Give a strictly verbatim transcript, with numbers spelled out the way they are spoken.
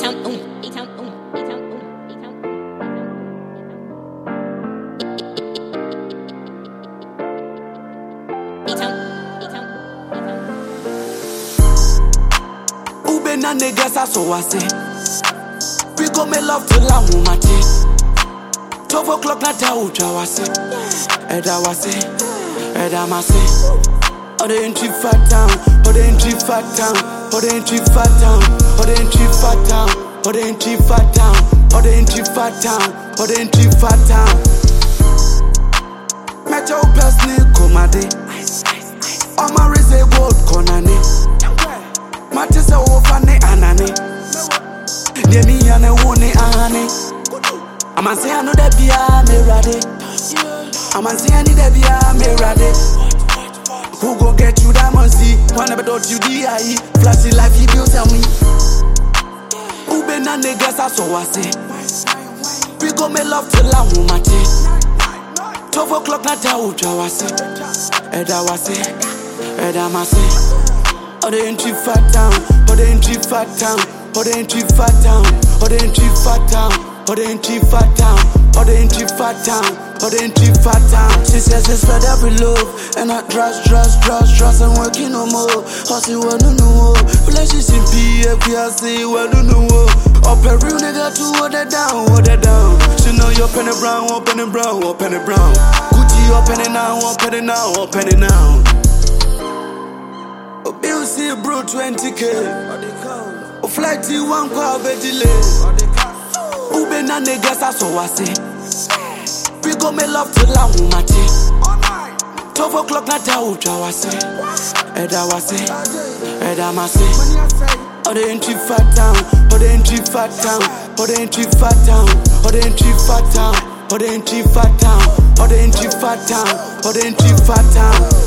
E-town, um, E-town, um, E-town, um, E-town. E-town, E-town, E-town. Ube na niggas so I say. We go me love till I want my tea. Twelve o'clock na ta ucha wase. Eda wase, eda mase. Oh the entry fat town, oh the entry fat town, oh the entry fat town, oh the entry fat town, oh the entry fat town, oh the entry fat town, oh the entry fat town. Metro personally come a day. Oh my race a gold corner ne. Matisa ofane anane. Demi ane wone ane. I'ma say I know that be a me ready. I'ma say I need that be a me ready. Who go get you that mercy? One never thought you D I E. Flashy life you do tell me. Ube na niggas I so I say. We go me love till I want my tea. Twelve o'clock na ta ucha wase. Eda wase, eda mase. Oh the entry fat town, oh the entry fat town, oh the entry fat town, oh the entry fat town, oh the entry fat town, oh the entry fat town, oh the entry fat town. She says it's spread every love, and I trust, trust, trust, trust, and working no more. Hustle well no no, flashes in P F, I say well no no. Up a real nigga to hold it down, hold it down. She know you're penny brown, or penny brown, or penny brown. Gucci or penny now, or penny now, or penny now. Oh, bill see bro twenty K. Oh, flight T one car be delay. Ube na niggas I so I say. We go me love till I want my tea. Twelve o'clock na ta ucha wase. Eda wase, eda mase. Oh the entry fat town, oh the entry fat town, oh the entry fat town, oh the entry fat town, oh the entry fat town, oh the entry fat town, oh the entry fat town.